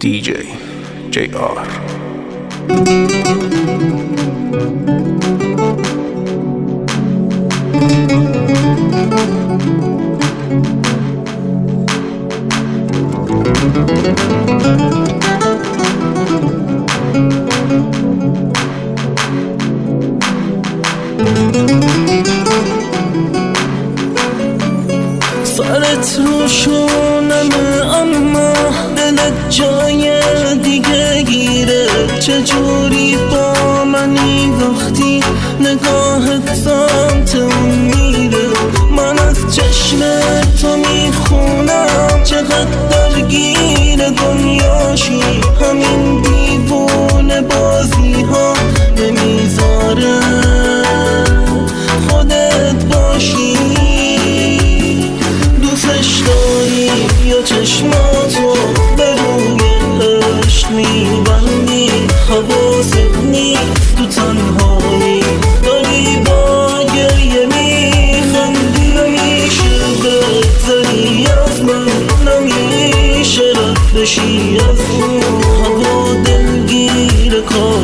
DJ JR. سرت رو شونمه اما دلت جای دیگه گیره. چجوری با منی وقتی نگاهت سمت اون میره؟ من از چشم تو میخونم چقدر درگیر دنیاشی. همین دیوونه بازی ها نمیذاره خودت باشی. دوستش داری یا چشماتو به روی عشق میبندی؟ حواست نیست تو تنهایی داری با گریه میخندی. نمیشه بگذری از من، نمیشه رد بشی از اون. هوا دلگیر کار